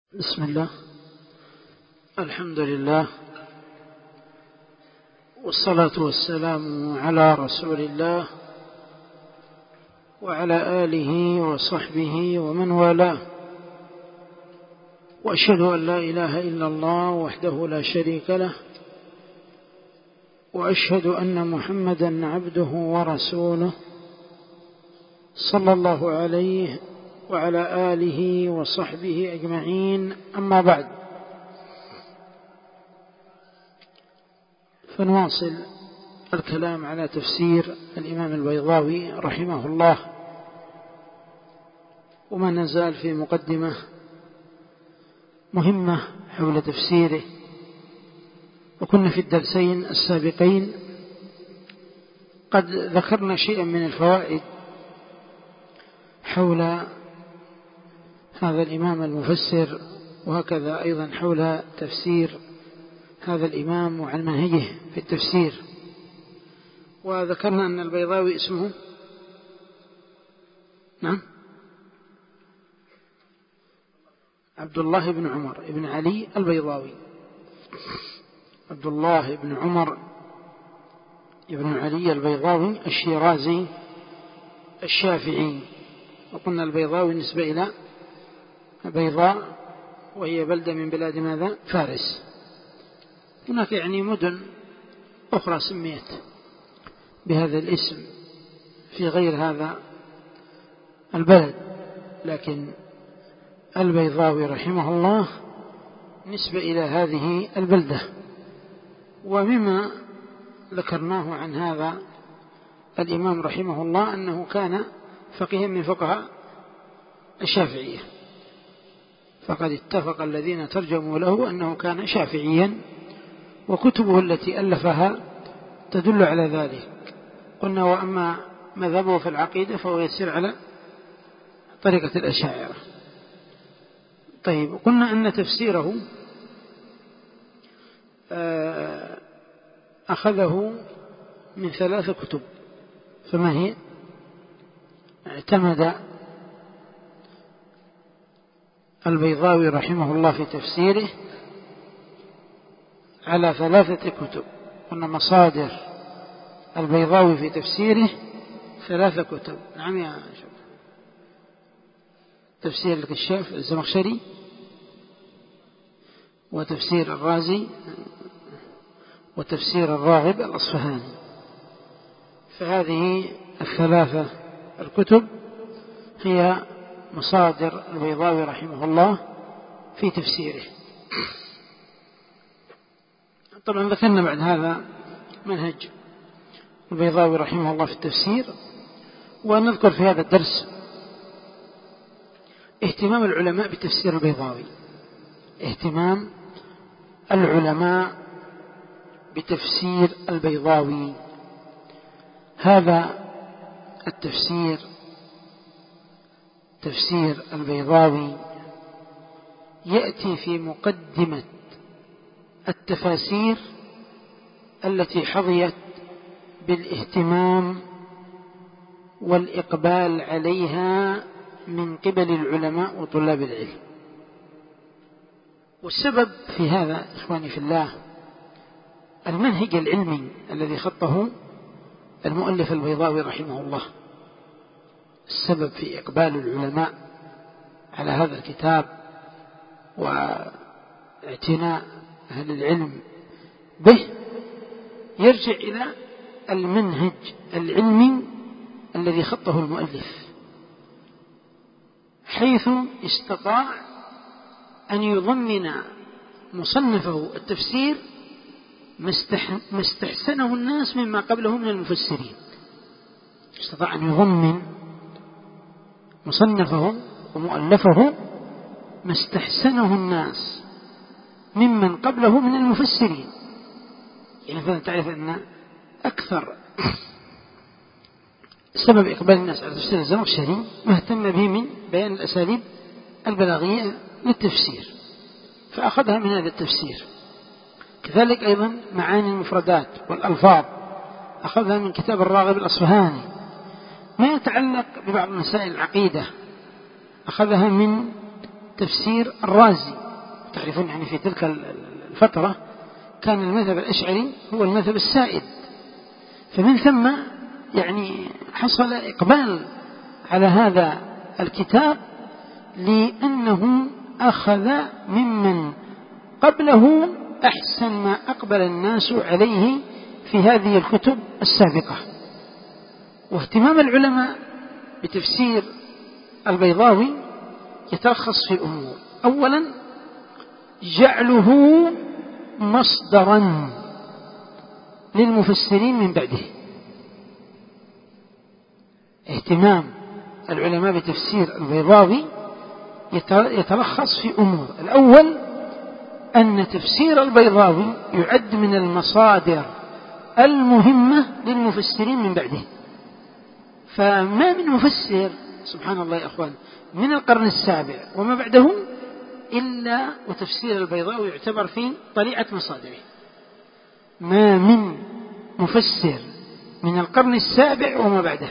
بسم الله، الحمد لله، والصلاة والسلام على رسول الله وعلى آله وصحبه ومن والاه، وأشهد أن لا إله إلا الله وحده لا شريك له، وأشهد أن محمدا عبده ورسوله صلى الله عليه وعلى آله وصحبه أجمعين. أما بعد، فنواصل الكلام على تفسير الإمام البيضاوي رحمه الله، وما نزال في مقدمة مهمة حول تفسيره. وكنا في الدرسين السابقين قد ذكرنا شيئا من الفوائد حول هذا الإمام المفسر، وهكذا أيضا حول تفسير هذا الإمام وعن منهجه في التفسير. وذكرنا أن البيضاوي اسمه عبد الله بن عمر بن علي البيضاوي، عبد الله بن عمر بن علي البيضاوي الشيرازي الشافعي. وقلنا البيضاوي نسبة إلى بيضاء، وهي بلدة من بلاد ماذا؟ فارس. هناك يعني مدن أخرى سميت بهذا الاسم في غير هذا البلد، لكن البيضاوي رحمه الله نسبة إلى هذه البلدة. ومما ذكرناه عن هذا الإمام رحمه الله أنه كان فقيها من فقهاء الشافعية، فقد اتفق الذين ترجموا له أنه كان شافعيا، وكتبه التي ألفها تدل على ذلك. قلنا وأما مذهبه في العقيدة فهو يسير على طريقة الأشاعرة. طيب، قلنا أن تفسيره أخذه من 3 كتب. فما هي؟ اعتمد البيضاوي رحمه الله في تفسيره على 3 كتب. قلنا مصادر البيضاوي في تفسيره 3 كتب. نعم يا شباب، تفسير الكشاف الزمخشري، وتفسير الرازي، وتفسير الراغب الأصفهاني. فهذه 3 الكتب هي مصادر البيضاوي رحمه الله في تفسيره. طبعا ذكرنا بعد هذا منهج البيضاوي رحمه الله في التفسير. ونذكر في هذا الدرس اهتمام العلماء بتفسير البيضاوي، اهتمام العلماء بتفسير البيضاوي. هذا التفسير، تفسير البيضاوي، يأتي في مقدمة التفاسير التي حظيت بالاهتمام والإقبال عليها من قبل العلماء وطلاب العلم. والسبب في هذا إخواني في الله المنهج العلمي الذي خطه المؤلف البيضاوي رحمه الله. السبب في إقبال العلماء على هذا الكتاب واعتناء أهل العلم به يرجع إلى المنهج العلمي الذي خطه المؤلف، حيث استطاع أن يضمن مصنفه التفسير ما استحسنه الناس مما قبله من المفسرين. استطاع أن يضمن مصنفه ومؤلفه ما استحسنه الناس ممن قبله من المفسرين. يعني فأنت تعرف أن أكثر سبب إقبال الناس على تفسير الزمخشري مهتم به من بيان الأساليب البلاغية للتفسير، فأخذها من هذا التفسير. كذلك أيضا معاني المفردات والألفاظ أخذها من كتاب الراغب الأصفهاني. ما يتعلق ببعض مسائل العقيدة أخذها من تفسير الرازي تعرفون يعني في تلك الفترة كان المذهب الأشعري هو المذهب السائد، فمن ثم يعني حصل إقبال على هذا الكتاب لأنه أخذ ممن قبله أحسن ما أقبل الناس عليه في هذه الكتب السابقة. واهتمام العلماء بتفسير البيضاوي يتلخص في أمور: أولا جعله مصدرا للمفسرين من بعده. اهتمام العلماء بتفسير البيضاوي يتلخص في أمور: الأول أن تفسير البيضاوي يعد من المصادر المهمة للمفسرين من بعده. فما من مفسر سبحان الله يا أخوان من القرن السابع وما بعده إلا وتفسير البيضاوي يعتبر في طليعة مصادره. ما من مفسر من القرن السابع وما بعده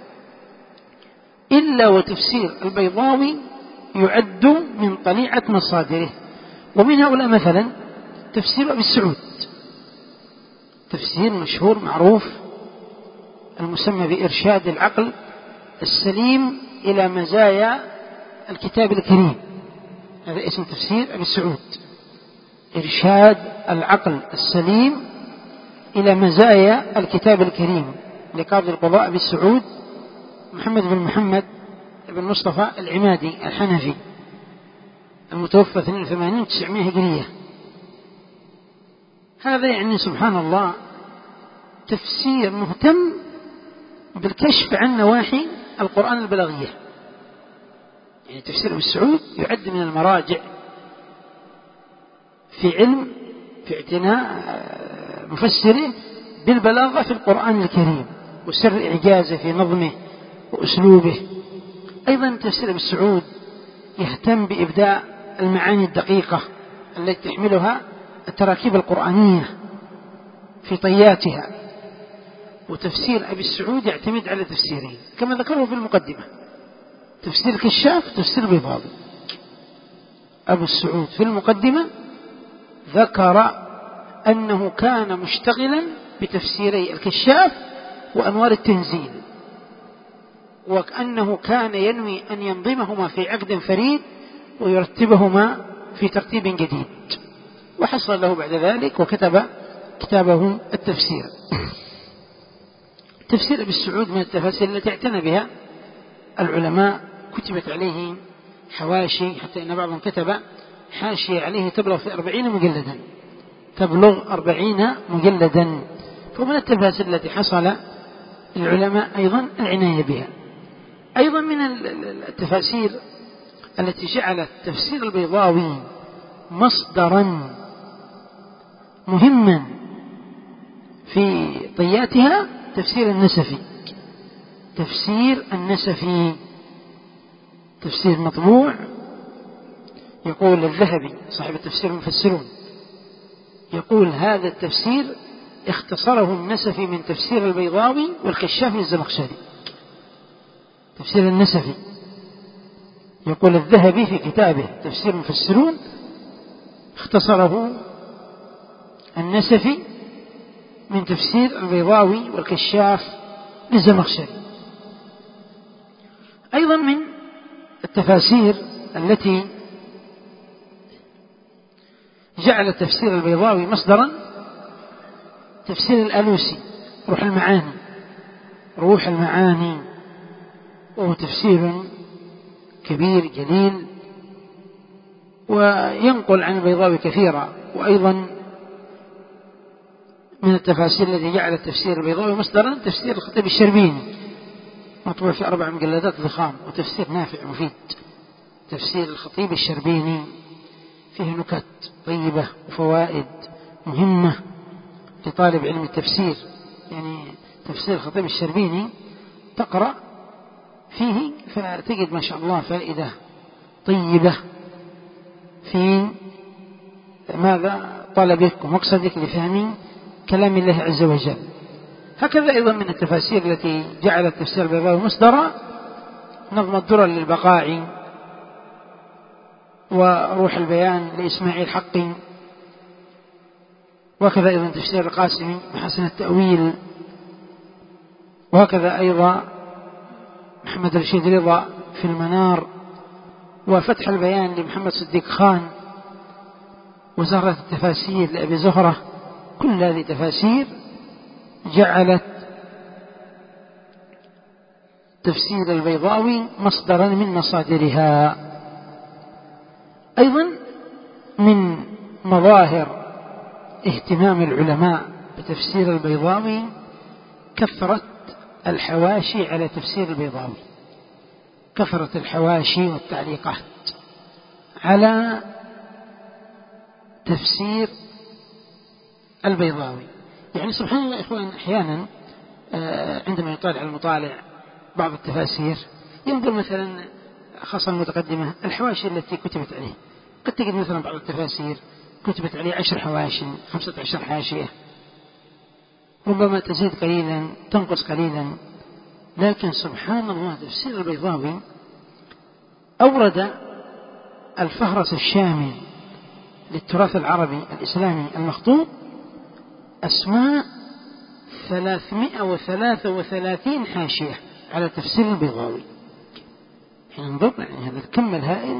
إلا وتفسير البيضاوي يعد من طليعة مصادره. ومن هؤلاء مثلا تفسير أبي السعود، تفسير مشهور معروف المسمى بإرشاد العقل السليم إلى مزايا الكتاب الكريم. هذا اسم تفسير أبي السعود، إرشاد العقل السليم إلى مزايا الكتاب الكريم لقاضي القضاء أبي السعود محمد بن محمد بن مصطفى العمادي الحنفي المتوفى 82 هجرية. هذا يعني سبحان الله تفسير مهتم بالكشف عن نواحي القرآن البلاغية. يعني تفسير ابن السعود يعد من المراجع في علم في اعتناء مفسره بالبلاغة في القرآن الكريم وسر إعجازه في نظمه وأسلوبه. أيضا تفسير ابن السعود يهتم بإبداء المعاني الدقيقة التي تحملها التراكيب القرآنية في طياتها. وتفسير أبي السعود يعتمد على تفسيرين كما ذكره في المقدمة: تفسير الكشاف وتفسير البيضاوي. أبو السعود في المقدمة ذكر أنه كان مشتغلا بتفسيري الكشاف وأنوار التنزيل، وكأنه كان ينوي أن ينظمهما في عقد فريد ويرتبهما في ترتيب جديد، وحصل له بعد ذلك وكتب كتابه التفسير. تفسير ابن السعود من التفاسير التي اعتنى بها العلماء، كتبت عليه حواشي حتى إن بعضهم كتب حاشية عليه تبلغ في 40 مجلدا، تبلغ 40 مجلدا. فمن التفاسير التي حصل للعلماء أيضا العناية بها. أيضا من التفاسير التي جعلت تفسير البيضاوي مصدرا مهما في طياتها تفسير النسفي. تفسير النسفي تفسير مطبوع، يقول الذهبي صاحب التفسير المفسرون يقول: هذا التفسير اختصره النسفي من تفسير البيضاوي والكشاف للزمخشري. تفسير النسفي يقول الذهبي في كتابه تفسير المفسرون اختصره النسفي من تفسير البيضاوي والكشاف للزمخشري. أيضا من التفاسير التي جعل تفسير البيضاوي مصدرا تفسير الألوسي روح المعاني، وهو تفسير كبير جليل وينقل عن البيضاوي كثيرا. وأيضا من التفاسير التي جعل تفسير البيضاوي مصدرا تفسير الخطيب الشربيني مطبوع في 4 مجلدات ضخام، وتفسير نافع مفيد. تفسير الخطيب الشربيني فيه نكت طيبة وفوائد مهمة لطالب علم التفسير. يعني تفسير الخطيب الشربيني تقرأ فيه فتجد ما شاء الله فائدة طيبة في ماذا طلبك ومقصدك لفهم كلام الله عز وجل. هكذا أيضا من التفاسير التي جعلت تفسير البيضاوي مصدرا نظم الدرر للبقاعي، وروح البيان لإسماعيل حقي، وكذا أيضا تفسير القاسمي وحسن التأويل، وهكذا أيضا محمد رشيد رضا في المنار، وفتح البيان لمحمد صديق خان، وزهرة التفاسير لأبي زهرة. كل هذه تفاسير جعلت تفسير البيضاوي مصدرا من مصادرها. أيضا من مظاهر اهتمام العلماء بتفسير البيضاوي كثرة الحواشي على تفسير البيضاوي، كثرة الحواشي والتعليقات على تفسير البيضاوي. يعني سبحان الله إخوان، أحيانا عندما يطالع المطالع بعض التفاسير ينظر مثلا خاصة المتقدمة الحواشي التي كتبت عليه، قد تجد مثلا بعض التفاسير كتبت عليه 10 حواشي 15 حاشية، ربما تزيد قليلا تنقص قليلا. لكن سبحان الله تفسير البيضاوي أورد الفهرس الشامل للتراث العربي الإسلامي المخطوط أسماء 333 حاشية على تفسير البيضاوي. حين ننظر يعني هذا الكم الهائل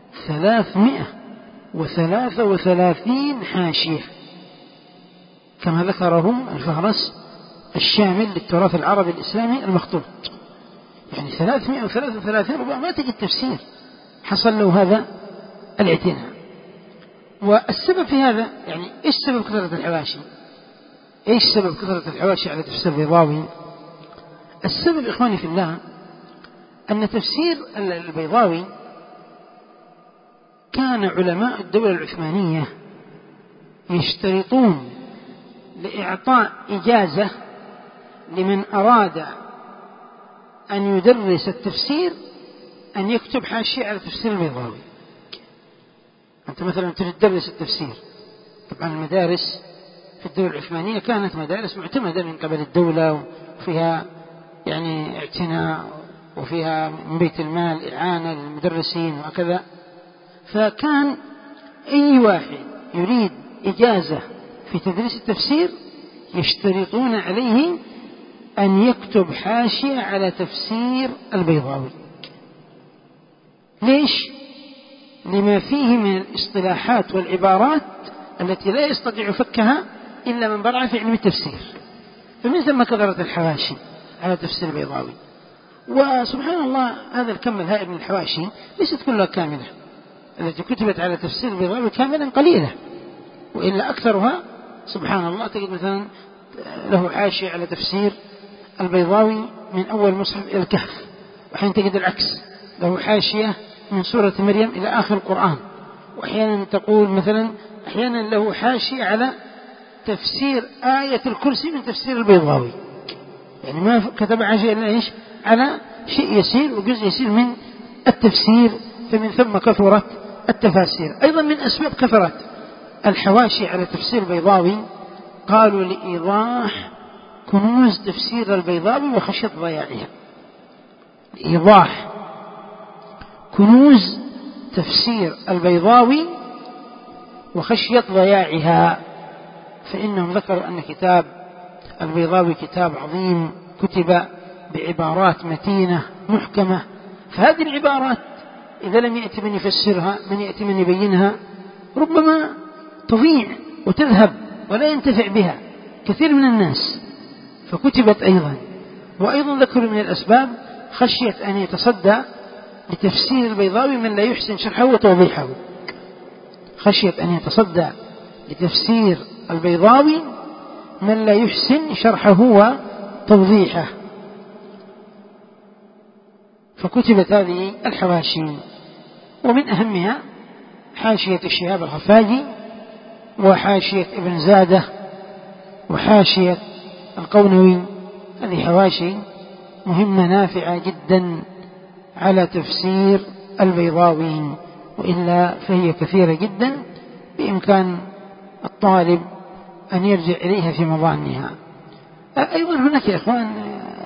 333 حاشية كما ذكرهم الفهرس الشامل للتراث العربي الإسلامي المخطوط. يعني 333 ربما ما تجد تفسير حصل له هذا الاعتناء. والسبب في هذا، يعني إيش سبب كثرة الحواشي؟ إيش سبب كثرة الحواشي على تفسير البيضاوي؟ السبب إخواني في الله أن تفسير البيضاوي كان علماء الدولة العثمانية يشترطون لإعطاء إجازة لمن أراد أن يدرس التفسير أن يكتب حاشية على تفسير البيضاوي. أنت مثلا تريد تدرس التفسير، طبعا المدارس في الدولة العثمانية كانت مدارس معتمدة من قبل الدولة، وفيها يعني اعتناء، وفيها من بيت المال إعانة للمدرسين وكذا. فكان أي واحد يريد إجازة في تدريس التفسير يشترطون عليه أن يكتب حاشية على تفسير البيضاوي. ليش؟ لما فيه من الاصطلاحات والعبارات التي لا يستطيع فكها إلا من برع في علم التفسير. فمن ثم كثرت الحواشي على تفسير البيضاوي. وسبحان الله هذا الكم الهائل من الحواشي ليست كلها كاملة، التي كتبت على تفسير البيضاوي كاملا قليلة، وإلا أكثرها سبحان الله تجد مثلا له حاشية على تفسير البيضاوي من أول مصحف إلى الكهف، وحين تجد العكس له حاشية من سورة مريم إلى آخر القرآن، وأحيانا تقول مثلا أحيانا له حاشية على تفسير آية الكرسي من تفسير البيضاوي. يعني ما كتب حاشية إلا إيش على شيء يسير وجزء يسير من التفسير. فمن ثم كثرت التفاسير. أيضا من أسباب كثرة الحواشي على تفسير البيضاوي قالوا لإيضاح كنوز تفسير البيضاوي وخشية ضياعها. لإيضاح كنوز تفسير البيضاوي وخشية ضياعها، فإنهم ذكروا أن كتاب البيضاوي كتاب عظيم كتب بعبارات متينة محكمة، فهذه العبارات إذا لم يأتي من يفسرها من يأتي من يبينها ربما تضيع وتذهب ولا ينتفع بها كثير من الناس، فكتبت أيضا. وأيضا ذكروا من الأسباب خشية أن يتصدى لتفسير البيضاوي من لا يحسن شرحه وتوضيحه، خشية أن يتصدى لتفسير البيضاوي من لا يحسن شرحه وتوضيحه، فكتبت هذه الحواشي. ومن أهمها حاشية الشهاب الخفاجي، وحاشية ابن زادة، وحاشية القونوي. هذه حواشي مهمة نافعة جدا على تفسير البيضاوي، وإلا فهي كثيرة جدا بإمكان الطالب أن يرجع إليها في مظانها. أيضا هناك يا إخوان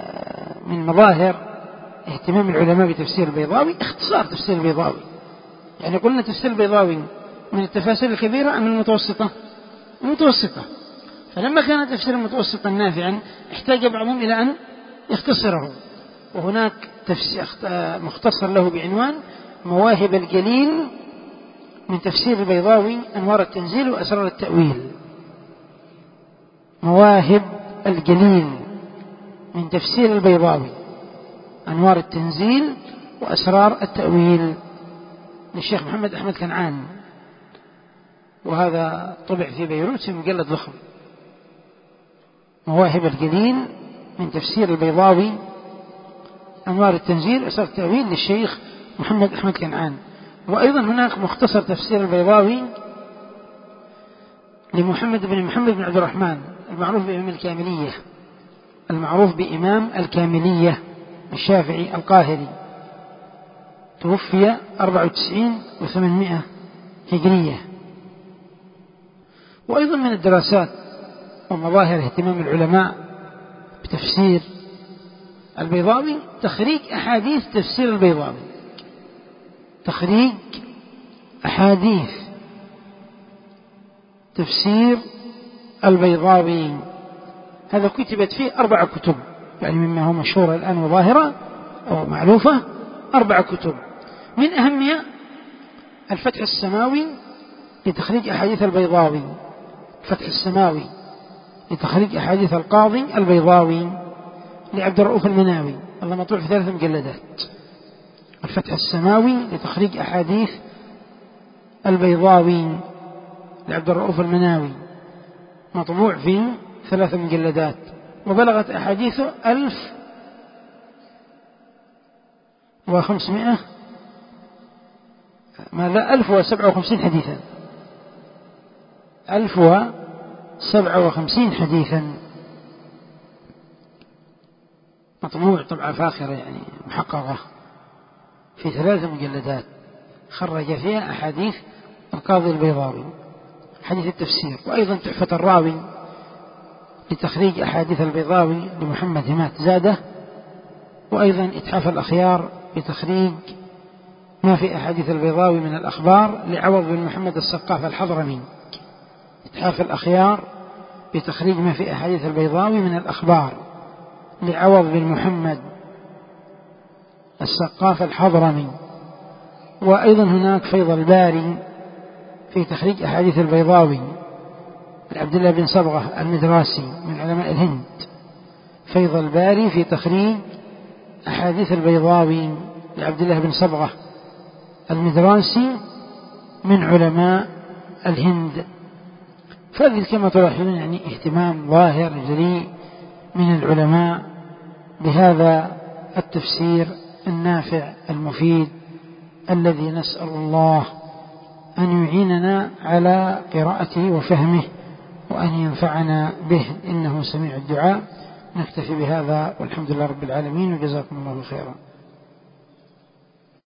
من مظاهر اهتمام العلماء بتفسير البيضاوي اختصار تفسير البيضاوي. يعني قلنا تفسير البيضاوي من التفاسير الكبيرة أم المتوسطة؟ المتوسطة. فلما كان تفسير المتوسطا نافعا احتاج بعضهم إلى أن يختصره، وهناك مختصر له بعنوان مواهب الجليل من تفسير البيضاوي أنوار التنزيل وأسرار التأويل. مواهب الجليل من تفسير البيضاوي أنوار التنزيل وأسرار التأويل للشيخ محمد أحمد كنعان، وهذا طبع في بيروت في مجلد ضخم. مواهب الجليل من تفسير البيضاوي أنوار التنزيل وأسرار التأويل للشيخ محمد أحمد كنعان. وأيضا هناك مختصر تفسير البيضاوي لمحمد بن محمد بن عبد الرحمن المعروف بإمام الكاملية، المعروف بإمام الكاملية الشافعي القاهري، توفي 94 و800 هجرية. وأيضا من الدراسات ومظاهر اهتمام العلماء بتفسير البيضاوي تخريج أحاديث تفسير البيضاوي، تخريج أحاديث تفسير البيضاوي. هذا كتبت فيه 4 كتب، يعني مما هو مشهور الآن وظاهرة أو معروفة 4 كتب، من أهمها الفتح السماوي لتخريج أحاديث البيضاوي، الفتح السماوي لتخريج أحاديث القاضي البيضاوي لعبد الرؤوف المناوي، الله مطبوع في 3 مجلدات. الفتح السماوي لتخريج أحاديث البيضاوي لعبد الرؤوف المناوي، مطبوع في 3 مجلدات، وبلغت أحاديثه 1057 حديثا، 1057 حديثا، مطبوع طبعة فاخرة يعني محققة في 3 مجلدات، خرج فيها أحاديث القاضي البيضاوي، حديث التفسير. وأيضا تحفة الراوي لتخريج أحاديث البيضاوي لمحمد همات زادة، وأيضا إتحاف الأخيار لتخريج ما في أحاديث البيضاوي من الأخبار لعوض بن محمد السقاف الحضرمي، إتحاف الأخيار لتخريج ما في أحاديث البيضاوي من الأخبار لعوض بن محمد السقاف الحضرمي. وأيضا هناك فيض الباري في تخريج أحاديث البيضاوي لعبد الله بن صبغة المدراسي من علماء الهند، فيض الباري في تخريج أحاديث البيضاوي لعبد الله بن صبغة المدراسي من علماء الهند. فهذه كما تلاحظون يعني اهتمام ظاهر جلي من العلماء بهذا التفسير النافع المفيد، الذي نسأل الله أن يعيننا على قراءته وفهمه وأن ينفعنا به، إنه سميع الدعاء. نكتفي بهذا والحمد لله رب العالمين، وجزاكم الله خيرا.